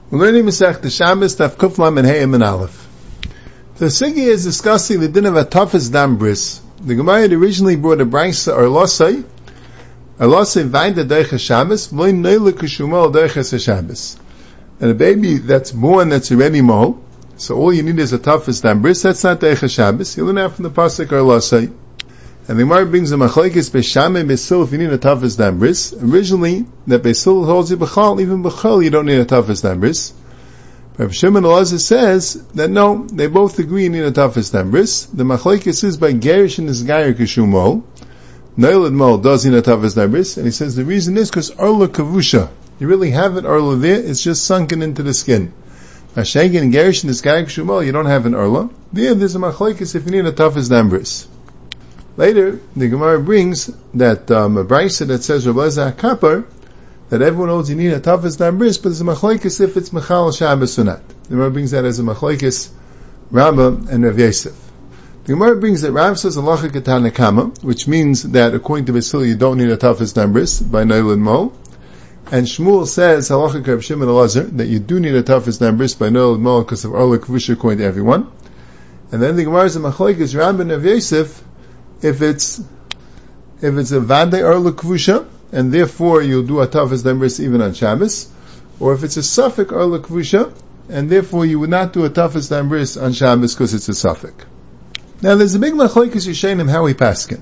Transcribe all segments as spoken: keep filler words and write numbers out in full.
We're learning Masechta Shabbos, Daf Kuf Lamed Hey and Aleph. The Sigi is discussing the din of a toughest dam bris. The Gemara had originally brought a brayso or losai, a losai vainda deicha Shabbos, v'loin neile kushumol deicha Shabbos. And a baby that's born that's already mol, so all you need is a toughest dam bris. That's not deicha Shabbos. You learn out from the pasuk or losai. And the Gemara brings a machlekes beishamei beisil if you need a toughest dam bris. Originally, that beisil holds you b'chal, even b'chal you don't need a toughest dam bris. Rabbi Shimon Elazar says that no, they both agree you need a toughest dam bris. The machlekes is by gerish and isgayer kishum mol. Noiled mol does need a toughest dam bris, and he says the reason is because arla kavusha. You really have an arla there, it's just sunken into the skin. Mashenkin and gerish and isgayer kishum mol, you don't have an arla. There, there's a machlekes if you need a toughest dam bris. Later, the Gemara brings that um, a brayso that says Rabbi Elazar HaKapar, that everyone knows you need a toughest dam bris, but there's a machlekes if it's Mechal Shabbos or not. The Gemara brings that as a machlekes Rabbah and Rav Yosef. The Gemara brings that Rav says halacha ketana kama, which means that according to Vasili you don't need a toughest dam bris by Noil and Mol. And Shmuel says halacha Rav Shimon Elazar that you do need a toughest dam bris by Noil and Mol because of Arla Kavusha according to everyone. And then the Gemara is a machlekes Rabbah and Rav Yosef if it's if it's a Vadei Arla Kavusha, and therefore you'll do a toughest dam bris even on Shabbos, or if it's a Suffolk Arla Kavusha, and therefore you would not do a toughest dam bris on Shabbos because it's a Suffolk. Now there's a big machlekes Yishayim how we paskin.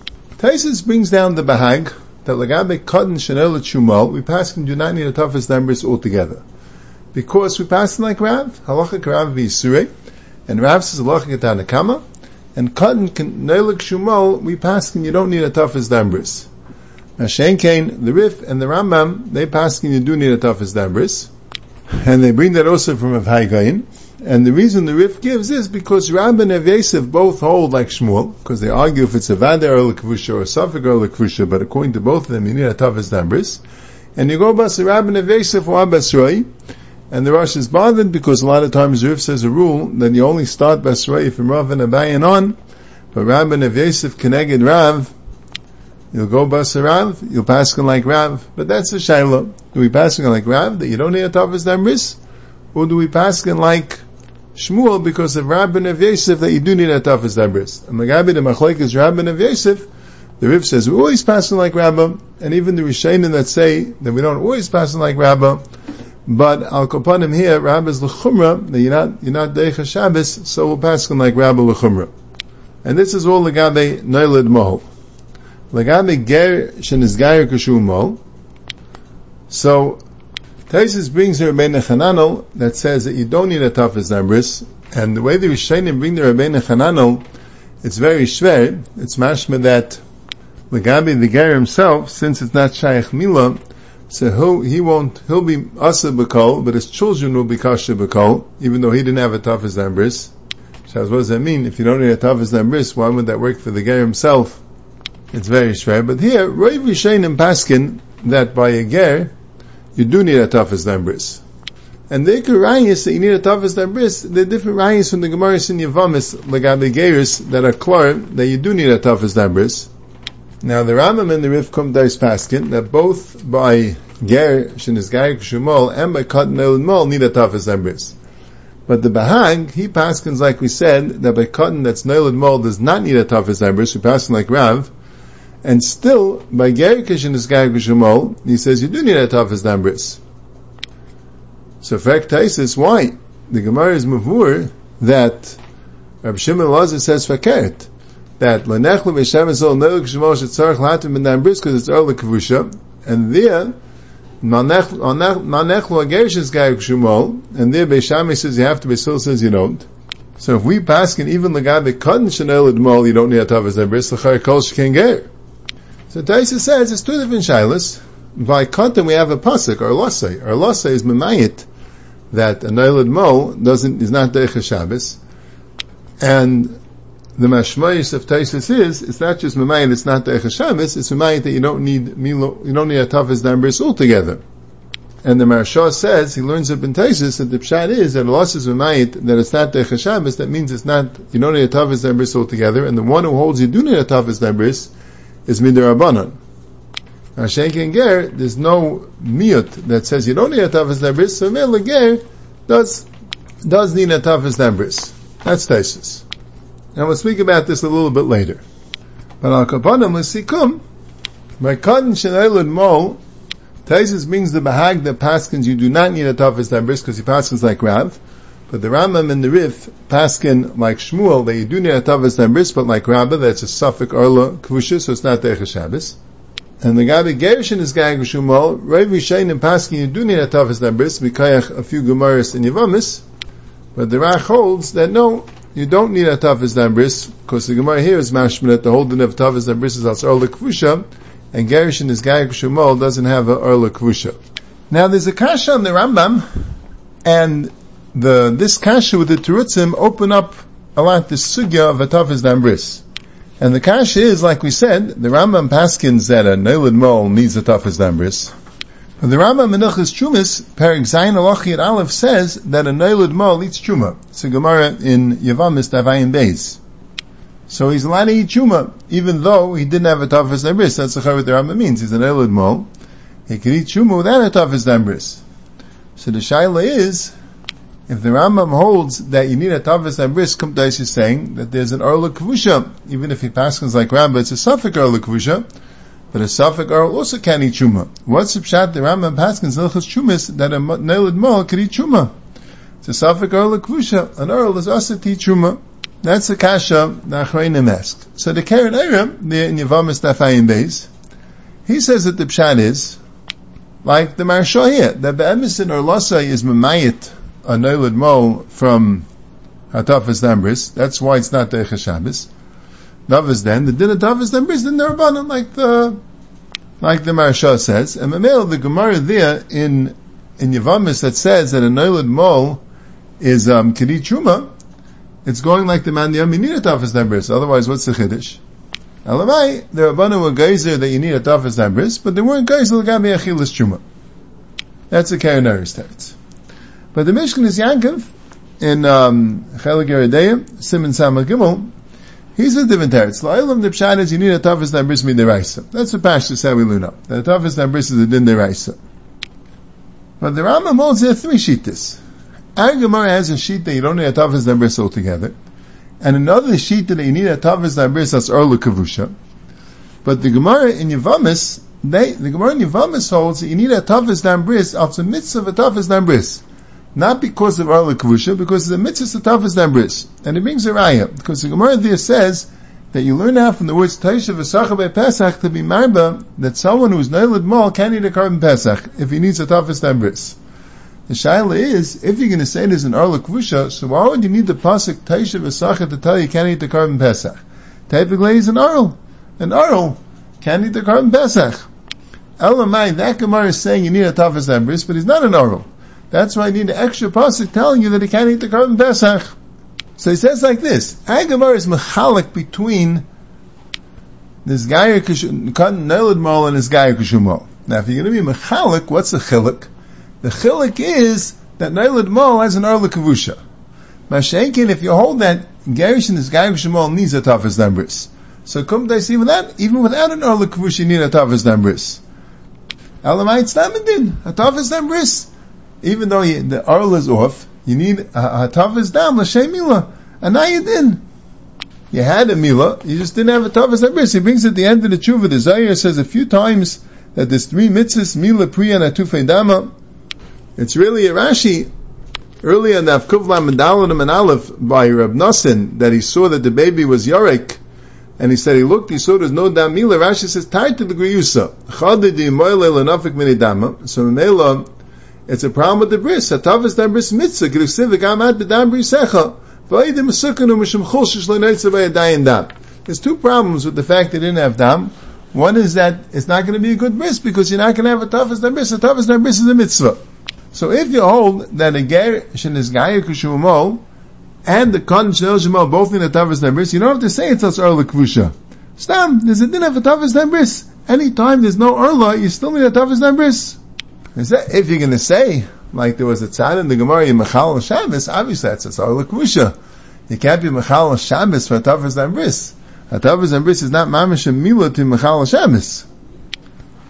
Taisus brings down the Bahag that Lagabe Katan Shanel Chumal, we paskin do not need a toughest dam bris altogether. Because we paskin like Rav, halacha Rav v'Yisurei, and Rav says halacha Ketana Kama, and Katan Neilek Shumol, we paskin you don't need a toughest dam bris. Now Shenkain, the Rif and the Rambam, they paskin you do need a toughest dam bris, and they bring that also from Rav Haigayin. And the reason the Rif gives is because Rav and Rav Yosef both hold like Shmuel, because they argue if it's a Vadei Arla Kavusha or a Suffolk Arla Kavusha, but according to both of them you need a toughest dam bris. And you go bas Rav and Rav Yosef or Basroi, and the Rosh is bothered because a lot of times Rif says a rule that you only start Basroi from Rav and Abayin on, but Rav and Rav Yosef connected Rav, you'll go bas Rav, you'll pass like Rav, but that's the Shaila. Do we pass like Rav that you don't need a toughest dam bris, or do we pass like Shmuel because of Rav and Rav Yosef that you do need a toughest dam bris? And Magabi the Machlek is Rav and Rav Yosef. The Rif says we always pass like Rabbah, and even the Rishonim that say that we don't always pass like Rabbah. But Al Kopanim here, Rabbah is l'chumra, that you're not, you're not Deicha Shabbos, so we'll pass like Rabbah l'chumra. And this is all Lagabe Noiled Mol. Lagabe Ger Shenizgayer Kashum Mol. So, Taisus brings the Rabbeinu Chananel that says that you don't need a toughest dam bris, and the way the Rishonim bring the Rabbeinu Chananel, it's very shver. It's mashma that Lagabe the Ger himself, since it's not Shaykh Milah, so he'll, he won't, he'll be asa b'kol, but his children will be kasha b'kol, even though he didn't have a toughest dam bris. So what does that mean? If you don't need a toughest dam bris, why would that work for the ger himself? It's very shver. But here, Rav Yishayin and Paskin, that by a ger, you do need a toughest dam bris. And the ikar rayis that you need a toughest dam bris, they're different rayis from the Gemaras in Yavamis, lagabe geris, that are klar, that you do need a toughest dam bris. Now the Rambam and the Rif Kum Dais Paskin that both by Ger Shenizgayer Kshumol and by Katan Neiled Mol need a toughest dam bris. But the Bahag, he Paskins like we said, that by Katan that's Neiled Mol does not need a toughest dam bris, we Paskin like Rav, and still by Ger Shenizgayer Kshumol, he says you do need a toughest dam bris. So fact Taisus, why? The Gemara is Mavur that Rabbi Shimon Elazar says Fakert, that Lanechlu V'Shem Esol Neilek Shemol Shetzarech Latim Ben Dam Bris because it's Arla Kavusha, and there Manechlu Agerish is Gayer Kshumol, and there Beishamai says you have to, Beisil says you don't. So if we pass and even Lagabe Katan Shenel Edmol, you don't need a Tavas Dam Bris L'Char Kol Sheken Ger. So Taisa says it's two different shilas. By Katan we have a pasuk or losay. Our losay is Memayit that a Neil Edmol doesn't is not Deicha Shabbos, and the mashmayis of Taisus is, it's not just Memayit, it's not Deicha Shabbos, it's Memayit that you don't need Milo, you don't need a toughest dam bris altogether. And the Maharsha says, he learns up in Taisus that the pshat is that loss is Memayit, that it's not Deicha Shabbos, that means it's not, you don't need a toughest dam bris altogether, and the one who holds you do need a toughest dam bris is Midarabanan. Mashenkin ger, there's no miyut that says you don't need a tafas dambris, so mele ger does, does need a tafas dambris. That's Taisus. And we'll speak about this a little bit later. But al kapanim l'sikum, by cotton shenelud mol, Taisus brings the bahag that paskins you do not need a tafas dambris because he paskins like Rav. But the Rambam and the Rif paskin like Shmuel that you do need a tavas dambris, but like Rabba that's a suffix arla kvusha, so it's not Derech Shabbos. And the Gabi Gershon is Gag Shmuel. Rav Yishayin and paskin you do need a tavas dambris, mikayach a few gemaras in Yevamis. But the Rach holds that no, you don't need a tavas dambris because the Gemara here is mashman that the whole din of tavas dambris is as arla kvusha, and Gershon is Gag Shmuel doesn't have a arla kvusha. Now there's a kasha on the Rambam, and The, this kasha with the terutzim open up a lot the sugya of a tafas dambris. And the kasha is, like we said, the Rambam paskins that a neilid mol needs a tafas dambris. But the Rambam Menachas Chumas, Perek Zayin Alachi at Aleph, says that a neilid mol eats chuma. It's a Gemara in Yevamis Davayim Beis. So he's allowed to eat chuma, even though he didn't have a tafas dambris. That's what the Rambam means. He's a neilid mol. He can eat chuma without a tafas dambris. So the shaila is, if the Rambam holds that you need a tavas dambris, Kumtais is saying that there's an arla kvusha, even if he paskins like Rabba, it's a suffix arla kvusha, but a suffix arla also can eat chuma. What's the pshat? The Rambam paskins Hilchos Chumas that a neilid mol can eat chuma. It's a suffix arla kvusha. An arla is also to eat chuma. That's the kasha the Achreinim asked. So the Keren Eiram, there in Yevamis Dafayim Beis, he says that the pshat is like the Marsha here, that be'emisin or lasa is memayit a neilid mol from hatafas dambris. That's why it's not Derech Shabbos. Navas then, the din of tafas dambris, the nirvana, like the, like the Marsha says. And Mamel, the Gemara there in, in Yevamis that says that a neilid mol is, um, kiri chuma, it's going like the man, you need a tafas dambris. Otherwise, what's the chiddush? Alamai, the Rabbanu were geyser that you need a tafas dambris, but they weren't geyser l'gabi achilas chuma. That's the Keren Eiram starts. But the Mishkan is Yankov in um, Chelik Yerideyim, Simon Samach Gimel. He's a different teretz. L'a'ilam the pshat is you need a tafas dambris midiraisa. That's what Pashto said we learn up. The tafas dambris is a din deraisa. But the Rambam holds there are three shittas. Our Gemara has a sheet that you don't need a tafas dambris altogether, and another sheet that you need a tafas dambris that's arla kavusha. But the Gemara in Yevamis, they, the Gemara in Yevamis holds that you need a tafas dambris of the mitzvah of a tafas dambris. Not because of Arla Kavusha, because the mitzvah is the tafas dambris. And it brings a raya, because the Gemara there says that you learn out from the words Taisha v'sacha by Pesach to be marba that someone who's neilid mol can't eat a carbon Pesach if he needs a tafas dambris. The shaila is, if you're going to say there's an Arla Kavusha, so why would you need the pasuk Taisha v'sacha to tell you can't eat the carbon Pesach? Typically he's an Arl. An Arl can't eat the carbon Pesach. Elamai, that Gemara is saying you need a tafas dambris, but he's not an Arl. That's why I need an extra pasuk telling you that he can't eat the carbon Pesach. So he says like this: Agamar is mechalik between this Gayer Neilid Mol and this Gayer Kishumol. Now, if you're going to be mechalik, what's the chilik? The chilik is that Neilid Mol has an Arla Kavusha. Mashenkin, if you hold that Gerish and this Gayer Kishumol needs a tafas dambris. So come to see without, even without an Arla Kavusha, you need a tafas dambris. Elamai tztamidin, a tafas dambris. Even though you, the arl is off, you need a tafas dam l'shem milah, and now you didn't. You had a milah, you just didn't have a tafas dambris. He brings at the end of the tshuva, the Zohar says a few times that there's three mitzvahs, milah, priya, and atufei dama. It's really a Rashi earlier in the Avkuvlam and Dalanim and Aleph by Reb Nosson that he saw that the baby was Yorek, and he said he looked, he saw there's no dam milah. Rashi says tied to the griyusa. Chadidi moile lenafik mini dama. So Mela, it's a problem with the bris. Hatavas dam bris mitzvah. G'ruksiv v'gamat b'dam brisecha. V'aydim esukanu mishum chol shishlo neitza v'yadayin dam. There's two problems with the fact they didn't have dam. One is that it's not going to be a good bris because you're not going to have a tavas dam bris. A tavas dam bris is a mitzvah. So if you hold that a ger shen is gayer kushumol and the kon shel shemol both in a tavas dam bris, you don't have to say it's as arla kvusha. Stam, there's a din of a tavas dam bris. Anytime there's no arla, you still need a tavas dam bris. If you're going to say, like there was a tzad in the Gemara in Mechal Shabbos, obviously that's a Arla Kvusha. You can't be Mechal Shabbos for a Tavas Dam Bris. A Tavas Dam Bris is not Mamish and Milah to Mechal Shabbos.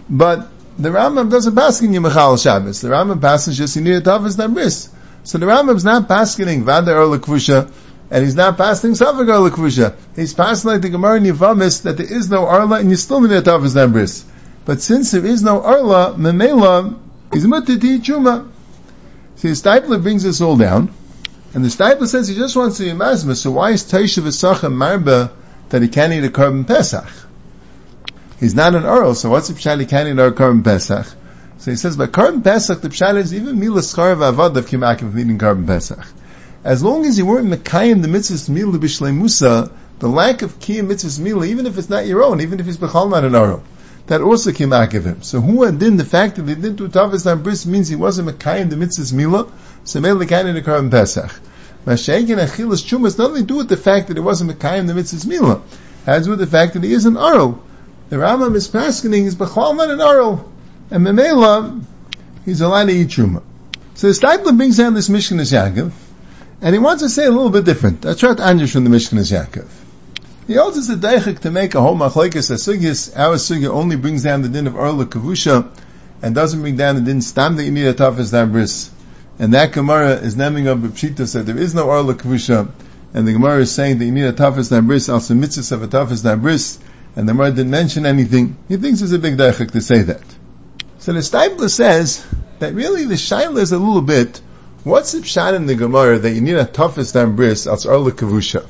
But the Rambam doesn't paskin you Mechal Shabbos. The Rambam paskin just you need a Tafas Dan Bris. So the Rambam's not paskining Vada or Lekvusha, and he's not passing Safak or Lekvusha. He's passing like the Gemara in Yavamis that there is no Arla and you still need a Tafas Dan Bris. But since there is no Arla, Memela, he's mutter to eat Truma. See, the Stipler brings this all down, and the Stipler says he just wants to be Masma, so why is Taisha V'Sachem Marba that he can't eat a Korban Pesach? He's not an Arl, so what's the Pshat he can't eat a Korban Pesach? So he says, by Korban Pesach, the Pshat is even Mila Skar V'Avad of Kimak of eating Korban Pesach. As long as you weren't Mekayim the Mitzvahs Mila B'Shlei Musa, the lack of Kiyam Mitzvahs Mila, even if it's not your own, even if he's B'chal not an Arl, that also came out of him. So who and then the fact that they didn't do Tavas Dan Bris means he wasn't Mekayim the Mitzvahs Mila, so made Mekayim the Korban Pesach. Mashiach and Achilas Chuma has nothing to do with the fact that it wasn't Mekayim the Mitzvahs Mila. It has to do with the fact that he is an Arl. The Rambam is paskening, he's B'chal not an Arl. And Memela, he's allowed to eat Truma. So the Stipler brings down this Mishkanas Yaakov, and he wants to say a little bit different. I tried to answer from the Mishkanas Yaakov. He also says the Deichik to make a whole machlekes that Sugis, our Sugya only brings down the din of Arla Kavusha, and doesn't bring down the din Stam that you need a Tafas Dan Bris. And that Gemara is naming up B'Pshita that there is no Arla Kavusha, and the Gemara is saying that you need a Tafas Dan Bris, also mitzvahs of a Tafas Dan Bris, and the Gemara didn't mention anything. He thinks it's a big Deichik to say that. So the Stipler says that really the Shaila is a little bit, what's the Pshat in the Gemara that you need a Tafas Dan Bris als Arla Kavusha?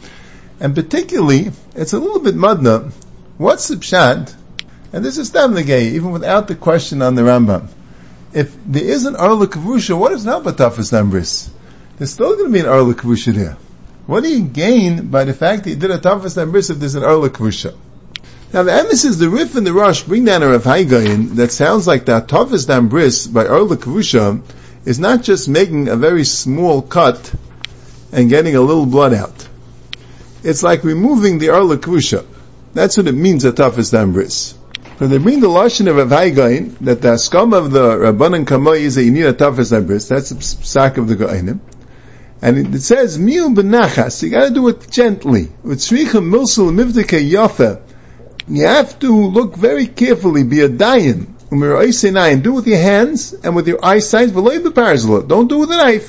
And particularly, it's a little bit madna, what's the Pshat? And this is Stam Negei, even without the question on the Rambam. If there is an Arla Kavusha, what is now but Tafas Dan Bris? There's still going to be an Arla Kavusha there. What do you gain by the fact that you did a Tafas Dan Bris if there's an Arla Kavusha? Now the emissaries, the Rif and the Rosh bring down a Rav Haigayin that sounds like that Tafas Dan Bris by Arla Kavusha is not just making a very small cut and getting a little blood out. It's like removing the Arla Kavusha. That's what it means at Tafas Dan Bris. But they bring the Lashon of Rav Haigayin that the Askam of the Rabbanan Kamoi is that you need a Tafas Dan Bris. That's the psak of the Gainim. And it, it says, Miu benachas, you gotta do it gently. With Tzricha Milsul Mivdike Yafa, you have to look very carefully, be a dayan, do it with your hands and with your eyesight, don't do it with a knife,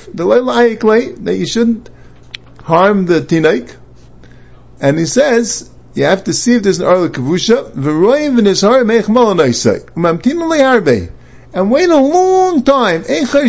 that you shouldn't harm the tinaik. And he says, you have to see if there's an Arla Kavusha, and wait a long time.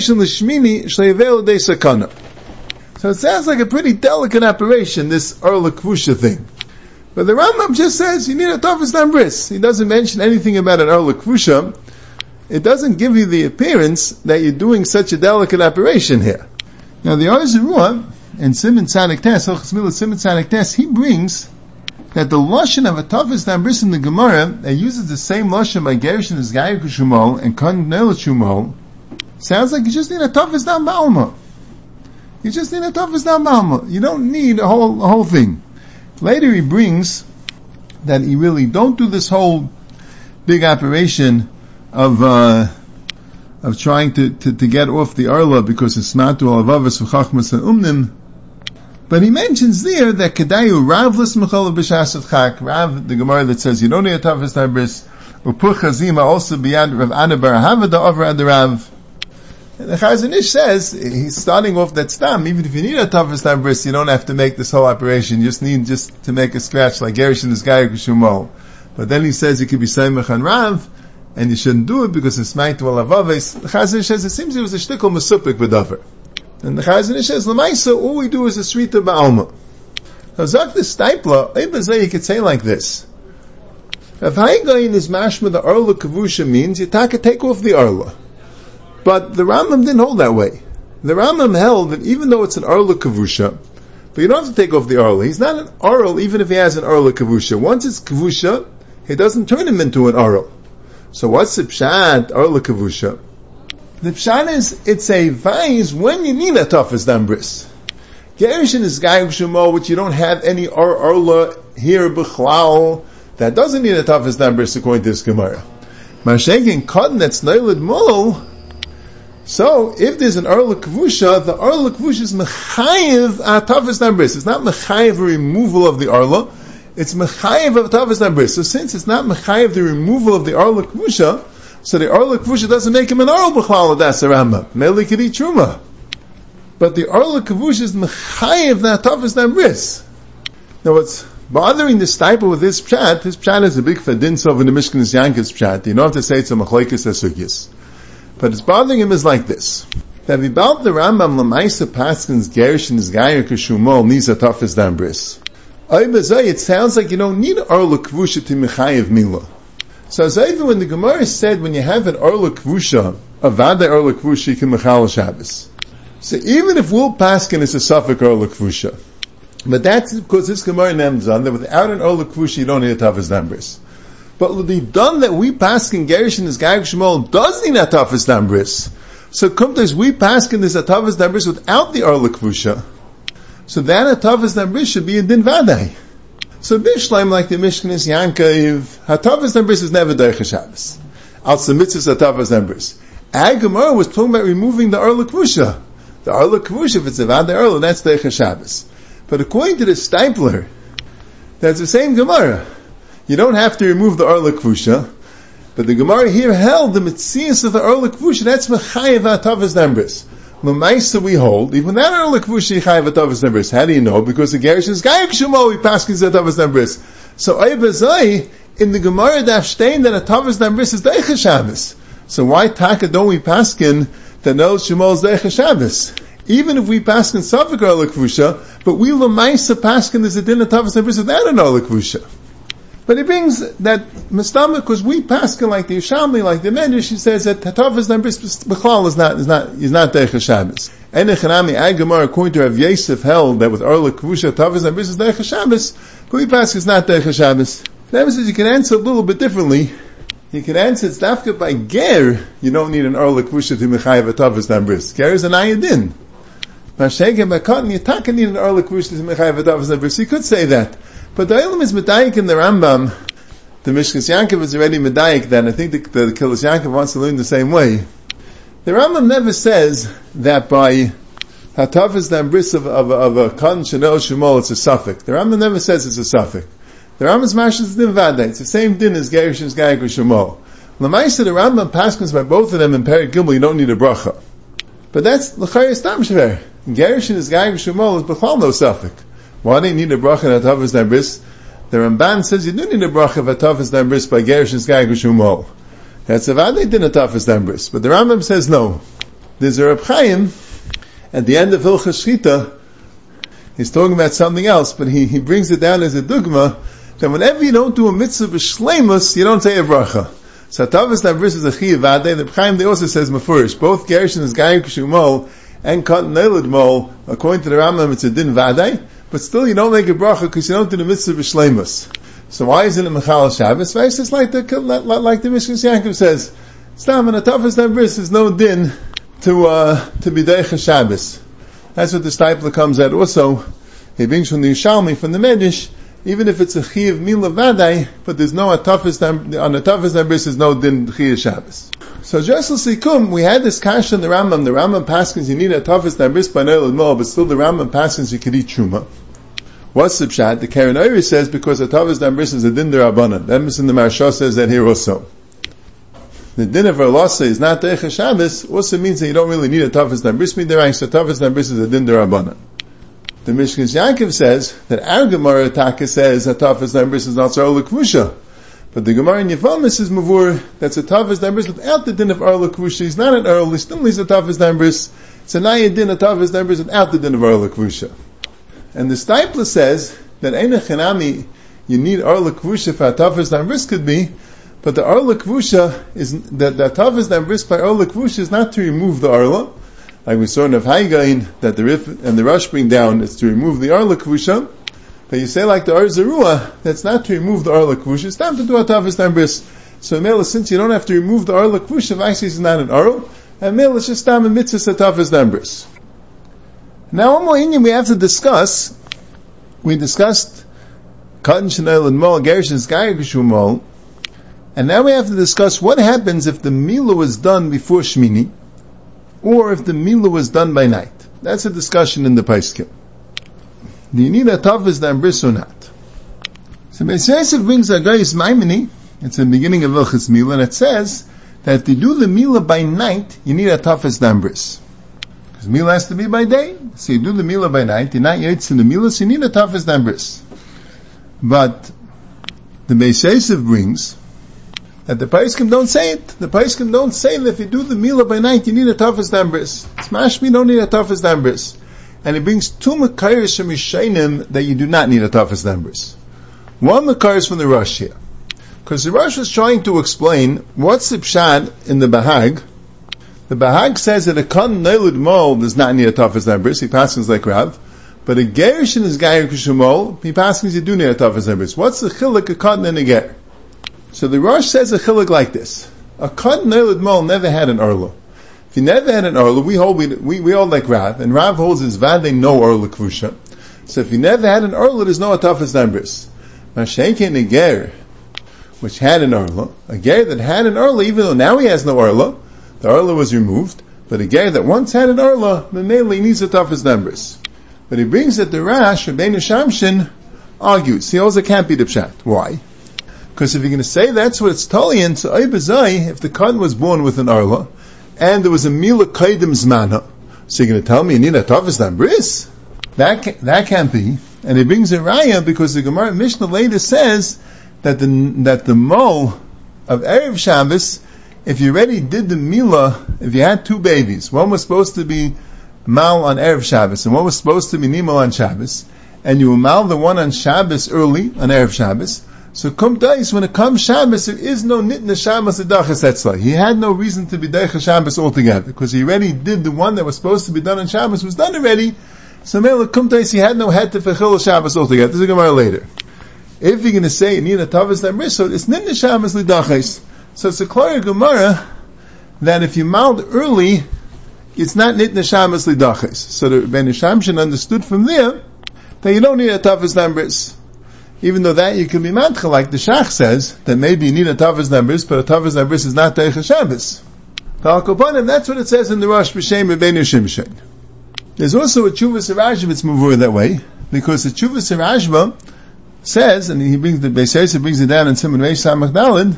So it sounds like a pretty delicate operation, this Arla Kavusha thing. But the Rambam just says you need a Tafas Dan Bris. He doesn't mention anything about an Arla Kavusha. It doesn't give you the appearance that you're doing such a delicate operation here. Now the Arzurua in Simon Tzadik Tes, Ochsmila Simon Tzadik Tes, he brings that the Lashon of a Tafas Dan Bris in the Gemara, that uses the same Lashon by Gershon as Gayuk Shumol and Kon Shumol, sounds like you just need a Tafas Dan Ba'alma. You just need a Tafas Dan Ba'alma. You don't need a whole, a whole thing. Later he brings that you really don't do this whole big operation of uh, of trying to, to, to get off the Arla because it's matu alavavas v'chachmas and umnim. But he mentions there that Kedayu Ravless Mechol B'Shasat Chak, Rav, the Gemara that says you don't need a Tafas Dan Bris, Upuch Chazima also beyond Rav Anabar Havada over at the Rav. And the Chazon Ish says, he's starting off that stam, even if you need a Tafas Dan Bris, you don't have to make this whole operation, you just need just to make a scratch like Gershon and this guy Shumol. But then he says you could be Saimach and Rav, and you shouldn't do it because it's Maitu Alavaves. The Chazon Ish says, it seems it was a shtickle Mesupik B'Davar. And the Chazon Ish says, L'maisa, all we do is a Srita Ba'alma. Now Zak the Stipler, Eibazay, you could say like this. If Haigayin is mashma the Arla Kavusha means, you take off the Arla. But the Rambam didn't hold that way. The Rambam held that even though it's an Arla Kavusha, but you don't have to take off the Arla. He's not an Arl even if he has an Arla Kavusha. Once it's Kavusha, he doesn't turn him into an Arl. So what's the Pshat, Arla Kavusha? The Pshat is, it's a vise when you need a Tafas Dan Bris. Gershon is Gayuk Shumol, which you don't have any Ar- Arla here, B'chlal, that doesn't need a Tafas Dan Bris according to this Gemara. Mashenkin Cotton that's Neilid Mol. So, if there's an Arla Kavusha, the Arla Kavusha is Mechayev a Tafas Dan Bris. It's not Mechayev a removal of the Arla. it's mechayev of Tavas Nambris. So since it's not mechayev the removal of the Arla Kvusha, so the Arla Kvusha doesn't make him an Arl B'chlal, that's a Rambam. Meli could eat Truma. But the Arla Kvusha is mechayev that Tavas Nambris. Now what's bothering this type with this pshat, this pshat is a big fadinsov in the Mishkanis Yankas pshat. You don't have to say it's a machlekes esugis. But it's bothering him is like this. That about the Rambam Lamaisa Paskins Gerish and his Gayer Kishumol needs a toughest dambris. It sounds like you don't need Arla Kvusha to Mechayev Mila. So as even when the Gemara said when you have an Arla Kvusha, a Vada Arla Kvusha, you can Mechal Shabbos. So even if we'll Paskin is a Suffolk Arla Kvusha, but that's because this Gemara names on that without an Arla Kvusha you don't need a toughest dambris. But the done that we Paskin Gerish and his Gayer Kishumol does need a toughest dambris. So kumtas we paskin this atavas dambris without the arla kvusha. So that atavas dambris should be a din vadai. So bishleim like the Mishkanis Yankav, atavas dambris is never derech Shabbos. Al semitzis atavas dambris. Agamar was talking about removing the arla kvusha. The arla kvusha, if it's a vadai arla, that's derech Shabbos. But according to the Stipler, that's the same Gemara. You don't have to remove the arla kvusha. But the Gemara here held the mitzias of the Arla Kvusha, that's Mechayev Atavas Nambris. L'maisa we hold, even that Arla Kvusha Yechayev Atavas Nambris. How do you know? Because the Gerish is Gayak Shemo, we paskins Atavas Nambris. So Ayabazai, in the Gemara Daf Shtein, that Atavas Nambris is Deicha Shabbos. So why Taka don't we paskin that knows Shemo is Deicha Shabbos? Even if we paskin Safik Arla Kvusha, but we L'maisa paskin is a din Atavas Nambris without an Arla Kvusha. But he brings that Mistama, because we paskin like the Yishalmi, like the Medrash, he says that Tatavas Nambris B'chlal is not, is not, is not Deicha Shabbos. And Echanami Agamar, according to Rav Yosef, held that with Arla Kvusha, Tatavas Nambris is Deicha Shabbos, but we paskin is not Deicha Shabbos. That says you can answer a little bit differently. You can answer it's dafka by Ger, you don't need an Arla Kvusha to Mechayev Tatavas Nambris. Ger is an Ayadin. Mashegem Bakatan, you taka need an Arla Kvusha to Mechayev Tatavas Nambris. You could say that. But the Eilim is Medayik in the Rambam. The Mishkas Yankov is already Medayik then. I think the, the, the Kilis Yankov wants to learn the same way. The Rambam never says that by Hatavas Dambris of, of, of a Kan Shanel Shemol it's a suffix. The Rambam never says it's a suffix. The Rambam's Mash is Din Vada. It's the same din as Gerish and Gayag or Shemol. Lamaisa the Rambam paskins by both of them in Perik Gimel, you don't need a bracha. But that's L'chayr Stam Shver. Gerish and Gayag or Shemol is B'chal no suffix. Why do you need a bracha in Atavas Dambris? The Ramban says you do need a bracha of Atavas Dambris by Gerish and Gayag Shumol. That's a vaday din Atavas Dambris. But the Rambam says no. There's a Reb Chaim at the end of Hilchas Shchita. He's talking about something else, but he, he brings it down as a dugma that whenever you don't do a mitzvah b'shleimus, you don't say a bracha. So Atavas Dambris is a chi vaday. The Reb Chaim they also says mafurish. Both Gerish and Gayag Shumol and Katan Neilad Mol, according to the Rambam, it's a din vaday. But still, you don't make a bracha because you don't do the mitzvah b'shleimus. So why is it a Mechal Shabbos? Right? It's just like the like the Mishkas Yankov says. Stam and Atavas Dambris is no din to uh, to be Deicha Shabbos. That's what the Stipler comes at. Also, he brings from the Yishalmi, from the Medrash, even if it's a Chiyav Mila Vadai, but there's no Atavas Dambris, on Atavas Dambris there's no din Chiyav Shabbos. So just l'sikum, we had this kasha in the Rambam. The Rambam paskins you need a Atavas Dambris by Neil Mo, but still the Rambam paskins you could eat Truma. What's the pshat? The Karen Oiri says because Atavas Dambris is a din derabanan. That means in the Maharsha says that here also. The din of Erlasa is not Deicha Shabbos, also means that you don't really need a Atavas Dambris midirayin, so Atavas Dambris is a din derabanan. The Mishkas Yankov says that our Gemara Taka says Atavas Dambris is not Arla Kvusha. But the Gemara in Yavamis is Mavur, that's a Atavas Dambris without the din of Arla Kvusha. He's not an Arla, he still needs a Atavas Dambris. It's a Naya din Atavas Dambris without the din of Arla Kvusha. And the Stipler says that Eina Chanami, you need Arla Kvusha for Atavas Dambris could be, but the Arla Kvusha is, that the Atavas Dambris by Arla Kvusha is not to remove the Arla, like we saw in Avhaigain, that the Rif and the Rush bring down, it's to remove the Arla Kvusha. But you say like the Ar Zerua, that's not to remove the Arla Kvusha, it's time to do Atavas Dambris. So Mela, since you don't have to remove the Arla Kvusha, Vaisi is not an Arl, and Mela is just time a mitzvah Atavas Dambris. Now one more Indian we have to discuss. We discussed Katan Shanel and Mol, Gerish and Gayag Mol, and now we have to discuss what happens if the Mila was done before Shmini, or if the Mila was done by night. That's a discussion in the Paiskim. Do you need a Atavas Dambris or not? So Beis Yosef brings a Gaius Maimoni. It's in the beginning of Ilchus Mila, and it says that to do the Mila by night, you need a toughest numbers. Because Mila has to be by day. So you do the Mila by night, you're not yet in the Mila, so you need a toughest numbers. But the Beis Yosef brings that the Paiskim don't say it. The Paiskim don't say that if you do the Mila by night, you need a toughest numbers. It's mashmi, you don't need a toughest numbers. And he brings two Makairos from Yishainim that you do not need a toughest numbers. One Makar is from the Rosh here. Because the Rosh was trying to explain what's the pshat in the Bahag. The Bahag says that a Kan Neilud Mol does not need a toughest numbers. He passes like Rav. But a Gerish in his Gair Kushimol, he passes you do need a toughest numbers. What's the Chiluk, a Kan and a Ger? So the Rosh says a Chiluk like this. A Kan Neilud Mol never had an Orla. If he never had an Orla, we hold, we, we, we hold like Rav. And Rav holds his Vade no Orla Kvusha. So if he never had an Orla, there's no toughest numbers. Mashenke a ger, which had an orla, a ger that had an orla, even though now he has no orla, the orla was removed, but a ger that once had an orla, the mainly needs the toughest numbers. But he brings it the Rash, Rabbeinu Shamshin argues, he also can't be the pshat. Why? Because if you're going to say that's what it's talian, so Oibazai, if the Kaddish was born with an orla, and there was a Mila Kaidim Zmana, so you're going to tell me you need a toughest numbers? That, can, that can't be. And he brings a raya because the Gemara Mishnah later says that the that the mol of Erev Shabbos, if you already did the Mila, if you had two babies, one was supposed to be mal on Erev Shabbos, and one was supposed to be nimal on Shabbos, and you mal the one on Shabbos early, on Erev Shabbos, so kum dais, when it comes Shabbos, there is no nitna Shabbos edachas etzla. He had no reason to be deicha Shabbos altogether, because he already did the one that was supposed to be done on Shabbos, was done already. So Mela Kumtais, he had no head to fulfill Shabbos altogether. This is a Gemara later. If you're going to say you need a Tavis Namris, so it's Nitna Shabbos Lidachais. So it's a clear Gemara that if you mound early, it's not Nitna Shabbos Lidachais. So the Ben Shamshin understood from there that you don't need a Tavis Namris. Even though that you can be matcha, like the Shach says, that maybe you need a Tavis Namris, but a Tavis Namris is not Teicha Shabbos. That's what it says in the Rosh B'Shem Rabbeinu Shimshon. There's also a Tshuvas Rashba that's moved that way, because the Tshuvas Rashba says, and he brings the Beis Yosef brings it down in Simon Reish Samach Daled,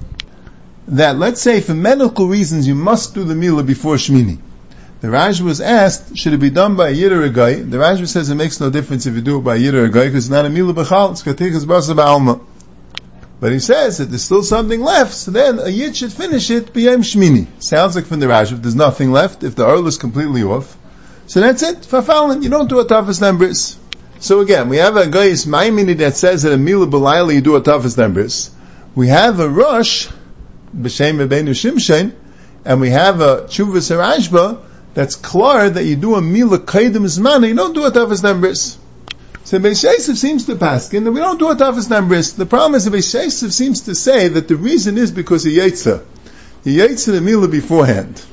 that let's say for medical reasons you must do the Mila before Shmini. The Rashba was asked, should it be done by a Yid or a Guy? The Rashba says it makes no difference if you do it by a Yid or a Guy, because it's not a Mila B'chal, it's Katichas Basa Ba'alma. But he says that there's still something left, so then a Yid should finish it b'yom Shmini. Sounds like from the Rashba, there's nothing left, if the Orla is completely off. So that's it. For Fallon, you don't do a toughest numbers. So again, we have a Gaius Maimini that says that a Mila B'layla you do a toughest numbers. We have a Rosh, B'Shem Rabbeinu Shimshon, and we have a Tshuvas Rashba that's clear that you do a Mila Kaidim Zman, you don't do a toughest numbers. So Beis Yosef seems to paskin that we don't do a toughest numbers. The problem is that Beis Yosef seems to say that the reason is because he Yetza. He Yetza the Mila beforehand.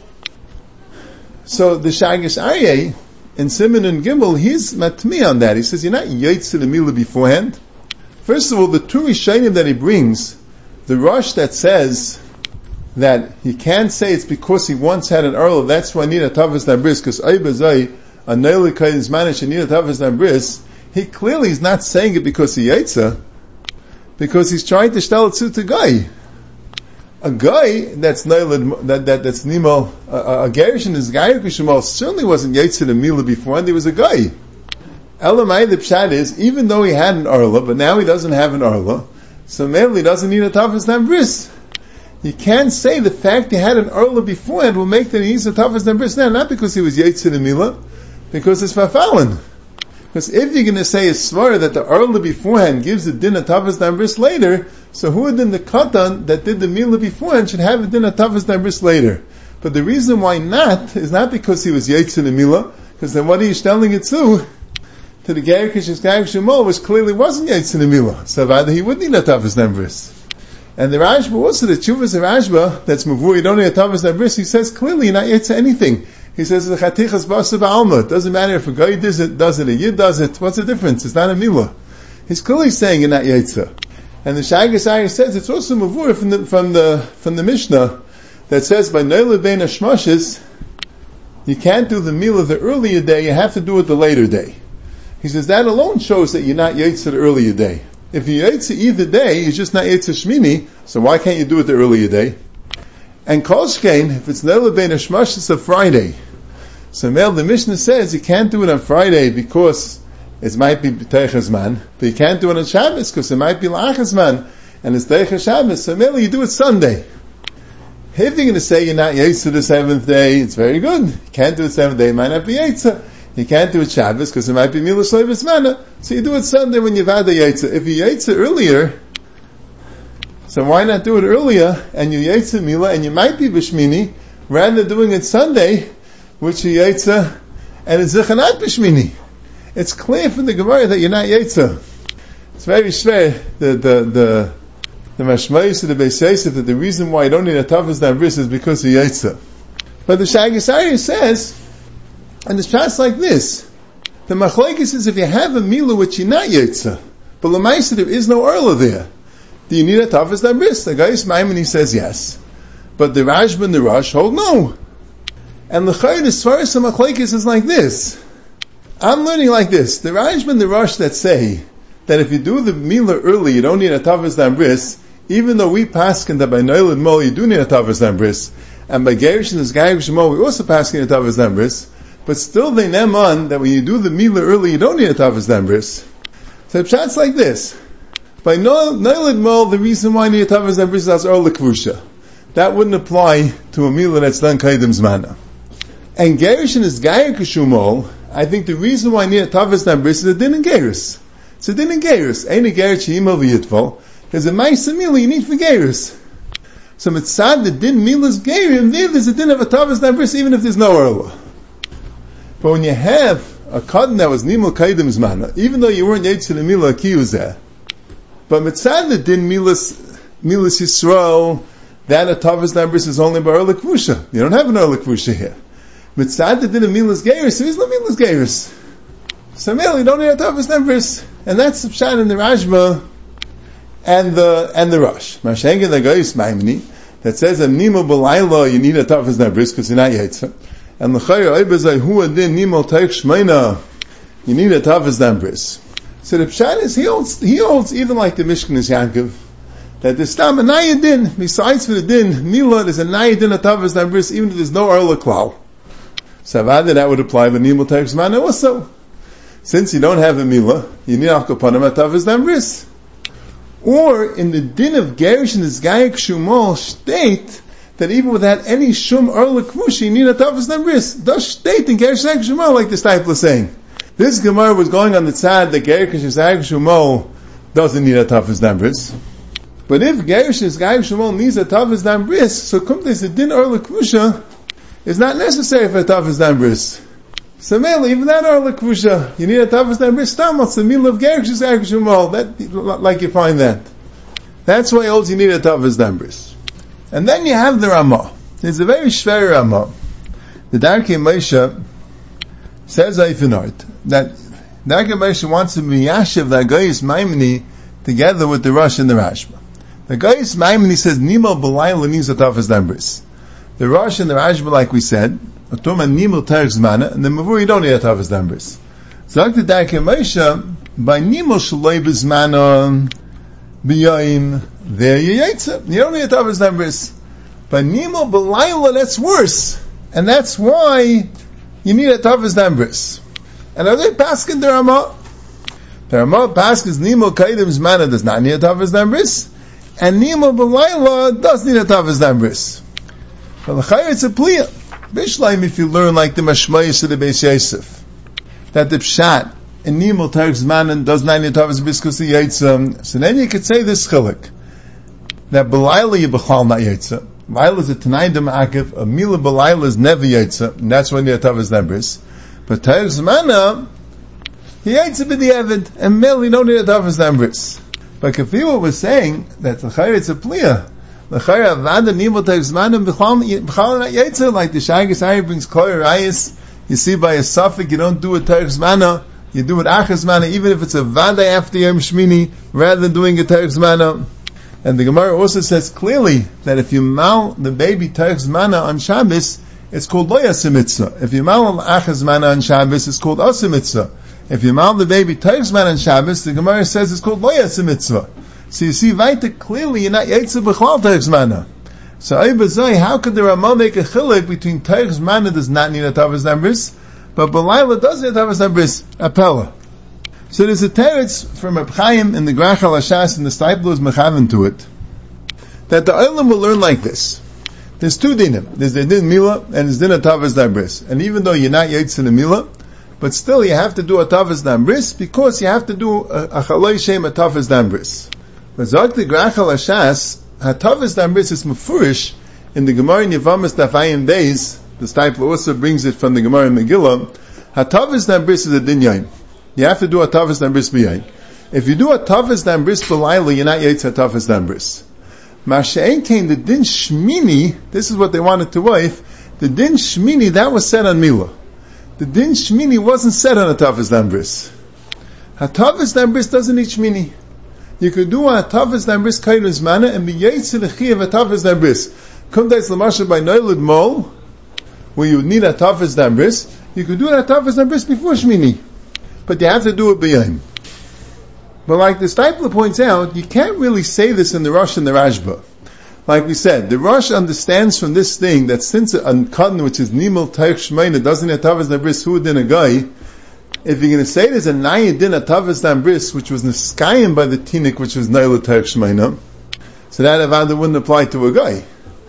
So the Shagish Aryeh in Simon and Gimel, he's matmi on that. He says you're not yaitz to the Mila beforehand. First of all, the two Rishonim that he brings, the Rosh that says that he can't say it's because he once had an Earl, that's why I need a Tavas Nabris, because Aibazai, a Neili Kaidin's managed to need a Tavas Nabris, he clearly is not saying it because he yaitza, because he's trying to shtel it to a guy. A guy that's that, that that's nimo a, a gerish in his gair kushamal certainly wasn't yaitz the mila before, and he was a guy. Elamai the pshat is even though he had an arla, but now he doesn't have an arla, so mainly doesn't need a tafas nambris. You can't say the fact he had an arla beforehand will make that he needs a tafas nambris now, not because he was yaitz the mila, because it's fafalin. Because if you're going to say a svara that the arla beforehand gives the din a tafas nambris later, so who then the katan that did the mila beforehand should have a din a tafas nambris later? But the reason why not is not because he was yaitz in the mila, because then what are you telling it to? To the Ger Kishis Gaim Shemol, which clearly wasn't yaitz in the mila. So rather he would need a tafas nambris. And the Rashba also, the Tshuvas Rashba, that's Mavur, you don't need a tafas nambris, he says clearly you're not yaitz anything. He says the Chatichas Basa Ba'alma. It doesn't matter if a guy does it, does it, a Yid does it. What's the difference? It's not a Mila. He's clearly saying you're not Yaitza. And the Shagas Ayah says it's also Mavur from the, from the, from the Mishnah that says by Neila Bein Hashmashis, you can't do the Mila the earlier day, you have to do it the later day. He says that alone shows that you're not Yaitza the earlier day. if you Yaitse either day, it's just not Yaitse Shmini, so why can't you do it the earlier day? And Kolshkein, if it's Nela Ben Hashmash, it's a Friday. So Mel, the Mishnah says you can't do it on Friday because it might be Teichazman, but you can't do it on Shabbos because it might be Lachazman, and it's Teichaz Shabbos, so Mel, you do it Sunday. If you're going to say you're not Yaitse the seventh day, it's very good. You can't do it seventh day, it might not be Yaitse. You can't do it Shabbos because it might be Milah Shleivus Mana, so you do it Sunday when you've had the Yaitse. If you Yaitse earlier, so why not do it earlier, and you Yaitse Milah, and you might be Bishmini, rather than doing it Sunday, which you Yaitse, and it's Zichanat Bishmini. It's clear from the Gemara that you're not Yaitse. It's very schwer, the, the, the, the Mashmayis of the Beis Yosef, that the reason why you don't need a Tafas Dambris is because of Yaitse. But the Shagasari says, and it's just like this, the Machlekes is if you have a Milah which you're not Yaitse, but Lamaisa there is no Erla there, do you need a Tafas Dambris? The Gais Maimoni says yes. But the Rashba and the Rosh hold no. And the Chayr, the Svaras and Machlekes is like this. I'm learning like this. The Rashba and the Rosh that say that if you do the Milah early, you don't need a Tafas Dambris, even though we paskin that by Noel and Mol you do need a Tafas Dambris, and by Gerish and Gerish Mol we also paskin a Tafas Dambris, but still they name on that when you do the Milah early you don't need a Tafas Dambris. So the Pshat's like this. By Noel and Mol, the reason why you need a Tafas Dambris is as Orla Kvusha. That wouldn't apply to a Milah that's done Kaidim Zmana. And Gerish and his Gair Kishumol, I think the reason why I need a Tafas Dambris is a din in Geirus. It's a din in Geirus. Ain't a Gerish Yimel v'Yitval. There's a Maisa Milah you need for Geirus. So Mitzad, the din Milah's Geirim, there there's a din of a Tafas Dambris even if there's no Erla. But when you have a Kadden that was Nimel Kaidim Zmana, even though you weren't Yaitse the Milah Akiyuzeh, but Mitzad, the din Milah's Milah's Yisrael, that a Tafas Dambris is only by Erla Kvusha. You don't have an Erla Kvusha here. Mitzad the din of Milah's Geiris, so he's no Milah's Geiris. So Mil, you don't need a Tafas Dambris. And that's the Pshat in the Rashba and the and the Rosh. Mashengen the Gais Maimoni that says that Nimo B'layla you need a Tafas Dambris because you're not Yaitse. And the Chayr Oibezai Hu Adin Nimo Teich Shmeina you need a Tafas Dambris. So the Pshat is he holds he holds even like the Mishkanis Yankov that there's tam a Nayadin besides for the din Milah there's a Nayadin a Tafas Dambris even if there's no Erla Klal. So that would apply to Nimo Teich Shmeina also. Since you don't have a Milah, you need Al-Kapanim at Tafas Dambris. Or, in the din of Gerish and his Gayak Shumol, state that even without any Shum Erla Kvushi, you need a Tafas Dambris. Does state in Gerish and Gayak Shumol, like this type is saying. This Gemara was going on the tzad that Gerish and Gayak Shumol doesn't need a Tafas Dambris. But if Gerish and Gayak Shumol needs a Tafas Dambris, so Kumtes, the din Erla Kvusha is not necessary for a Tafas Dambris. So mainly, even that Erla Kvusha, you need a Tafas Dambris, Tam, what's the meal of Gerish and Gayak Shumol, that, like you find that. That's why also you need a Tafas Dambris. And then you have the Ramah. It's a very shver Ramah. The Darkei Moshe says Eifinart that Darkei Moshe wants to be Yashiv the Gais Maimoni together with the Rosh and the Rashba. The Gais Maimoni says Nimo B'layla needs a Tafas Dambris. The Rosh and the Rashba, like we said, Atoma Nimo Teich Zmana, and the Mavur you don't need a Tafas Dambris. Zog the Darkei Moshe by Nimo Shaloi B'Zmana B'Yoyim there you Yaitse. You don't need a Tafas Dambris. But Nimo B'Layla, that's worse. And that's why you need a Tafas Dambris. And are they paskin the Ramah? The Ramah paskins Nimo Kaidim Zmana does not need a Tafas Dambris. And Nimo B'Layla does need a Tafas Dambris. But the Chayr it's a pliya. Bishleim if you learn like the Mashmayis of the Beis Yosef. That the Pshat in Nimo Teich Zmana does not need a Tafas Dambris because he Yaitse. So then you could say this chilik. That B'Layla you B'chal not Yaitse. Laila is a Tanai D'Ma'akiv, a Milah B'Layla is never Yaitse, and that's when you have Tafas Dambris. But Teich Zmana, he Yaitse B'Di'evid, and Mel, you don't need a Tafas Dambris. But Kafila was saying that the Chayr it's a pliya. The Chayr Avada Nimo Teich Zmana B'chal not Yaitse, like the Shagas Ari brings Koyer Ayis, you see by a suffix, you don't do a Teich Zmana, you do it Achas Zmana, even if it's a Vada after Yom Shmini, rather than doing a Teich Zmana. And the Gemara also says clearly that if you mal the baby Teich Zmana on Shabbos, it's called lo yaseh mitzvah. If you mal achas mana on Shabbos, it's called aseh mitzvah. If you mal the baby teich mana on Shabbos, the Gemara says it's called lo yaseh mitzvah. So you see, weiter clearly, you're not yetzer b'chlal teich mana. So Eibazoi, how could the Ramah make a chilek between teich mana does not need a tavas dambris, but B'layla does need a tavas dambris, apella. So there's a teretz from Reb Chaim in the Grach HaLashas, and the Steipler is mechaven to it, that the Olam will learn like this. There's two dinim. There's the din mila, and there's din a tavas dambris. And even though you're not yetzer the mila, but still you have to do a tavas dambris, because you have to do a, a chaloi shem a tavas dambris. But Zog the Grach HaLashas, ha tavas dambris is mefurish in the Gemara in Yevamos Daf Ayin Beis. The Steipler also brings it from the Gemara in Megillah. Ha tavas dambris is a din yaim. You have to do a tavas dambris b'yayin. If you do a tavas dambris b'layla, you're not yetzer a tavas dambris. Masha'en came the din shmini. This is what they wanted to wife. The din shmini that was said on Mila. The din shmini wasn't said on a tavas dambris. A tavas dambris doesn't need shmini. You could do a tavas dambris kainus mana and be yetzer the chi of a tavas dambris. Come days l'masha by noilud mol, where you need a tavas dambris. You could do a tavas dambris before shmini. But you have to do it b'yayim. But like the Steipler points out, you can't really say this in the Rosh and the Rashba. Like we said, the Rosh understands from this thing that since a cotton which is nimel taich shmeina doesn't have tavas dambris hu din a guy, if you're going to say there's a naya din a tavas dambris which was niskayim by the tinik which was naila taich shmeina, so that avada wouldn't apply to a guy.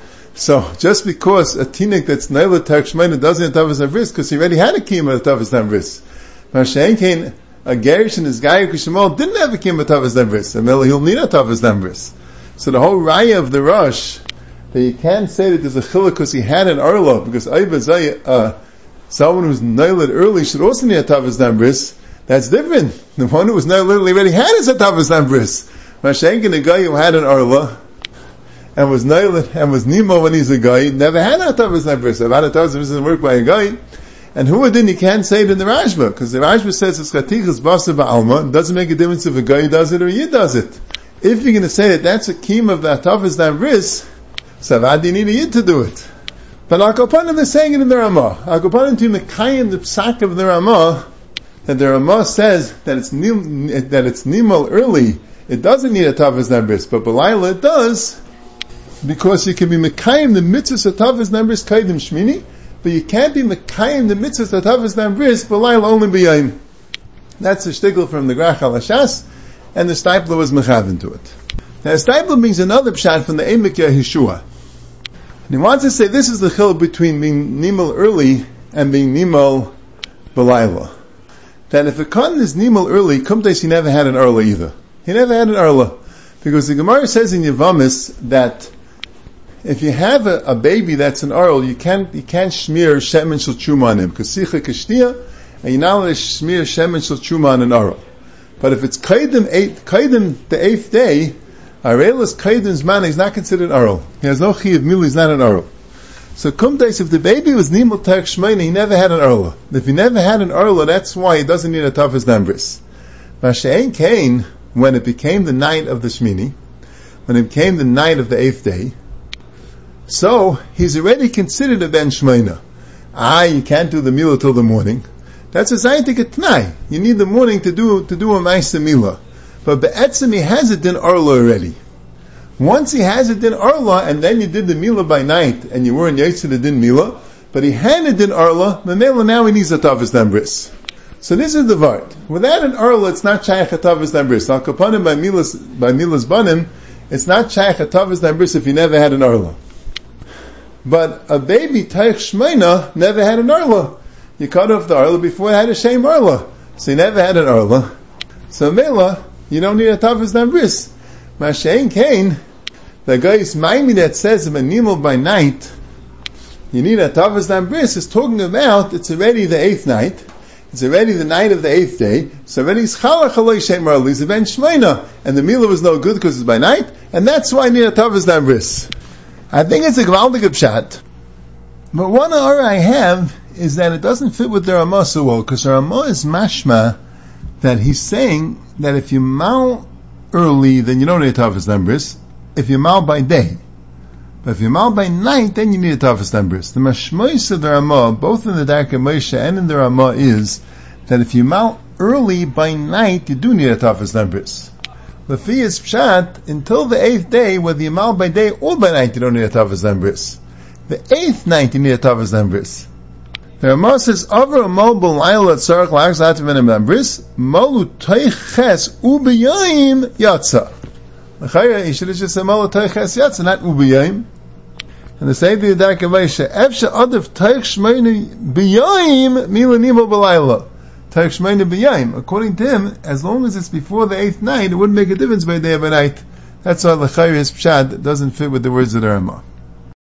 So just because a tinik that's naila taich shmeina doesn't have tavas dambris because he already had a kiyum of tavas dambris. Mashen Kain, a Gerish and his guy Kishemal didn't have a Kim Tavas Dambris, and he'll need a Tavas Dambris. So the whole raya of the Rosh, that you can't say that there's a chiluk because he had an Arla, because Ayvazay, uh, someone who's nailed early should also need a Tavas Dambris. That's different. The one who was nailed early already had his Tavas Dambris. Mashen Kain, a guy who had an Arla, and was nailed, and was Nemo when he's a guy, never had a Tavas Dambris. I've had a Tavas Dambris doesn't work by a guy. And who then you can't say it in the Rashba, because the Rashba says it's chatichas basa ba'alma. It doesn't make a difference if a guy does it or Yid does it. If you're going to say that that's a kiyum of the tavas dambris, so Avad you need a Yid to do it. But Akapanim is saying it in the Ramah. Akapanim to Mekayim the psak of the Ramah, that the Ramah says that it's nim, that it's nimal early. It doesn't need a tavas dambris, but B'layla it does, because you can be Mekayim the mitzvahs of tavas dambris kaidim shmini. But you can't be mekayim the mitzvahs that havas dambris b'layla only b'yayim. That's a shtickle from the Grach HaLashas, and the Steipler was mechaven to it. Now the Steipler brings another pshat from the Emek Yeshua. And he wants to say this is the chil between being nimal early and being nimal b'layla. That if a cotton is nimal early, kumtes he never had an arla either. He never had an arla. Because the Gemara says in Yevamis that if you have a, a baby that's an arl, you can't you can't smear shemen shel truma on him because sicha kishtia, and you're not allowed to smear shemen shel truma on an arl. But if it's kaidim eight kaidim the eighth day, arelas kaidim's man is not considered arl. He has no chi of mil. He's not an arl. So kumtais if the baby was nimel taich shmeina, he never had an arla. If he never had an arla, that's why he doesn't need a tavas dambris. Mashein Kain, when it became the night of the shmini, when it became the night of the eighth day. So, he's already considered a ben shmeina. Ah, you can't do the milah till the morning. That's a zayitik tnai. You need the morning to do, to do a ma'aseh milah. But be'etzim he has it din arla already. Once he has it din arla, and then you did the milah by night, and you weren't yetzer the din milah, but he had it din arla, memela now he needs a tavas dambris. So this is the vart. Without an arla, it's not shaykh a tavas dambris. Al kapanim by milas, by milas banim, it's not shaykh a tavas dambris if he never had an arla. But a baby taich shmeina never had an arla. You cut off the arla before it had a shame arla. So he never had an arla. So mela, you don't need a tavas dambris. Mashein Kain, the guy is maimi that says a nimel by night, you need a tavas dambris, is talking about it's already the eighth night. It's already the night of the eighth day. So already it's chalach haloi shem arla. He's a ben shmeina, and the milah was no good because it's by night, and that's why I need a tavas dambris. I think it's a gewaldige pshat. But one error I have is that it doesn't fit with the Ramah so well, because the Ramah is mashma that he's saying that if you mal early, then you don't need tavas dambris. If you mal by day, But if you mal by night, then you need a toughest dam bris. The mashmois of the Ramah, both in the Darkei Moshe and in the Ramah, is that if you mal early by night, you do need a toughest dam bris. Lefi is pshat, until the eighth day, whether you mal by day or by night, you don't need a toughest dam bris. The eighth night, you need a toughest dam bris. The Ramah says, "Over a mobile laila tzarich la'achs la'ativ dam bris, malu teiches ubiyayim yatsa." L'chayra, he should have just said malu teiches yatsa, not ubiyayim. And the same thing, Darkei Moshe, "Efshe adav teich shmeini biyayim milanimo b'laila." Teich shmeini biyayim. According to him, as long as it's before the eighth night, it wouldn't make a difference by day or by night. That's why l'chayra his pshad doesn't fit with the words of the Ramah.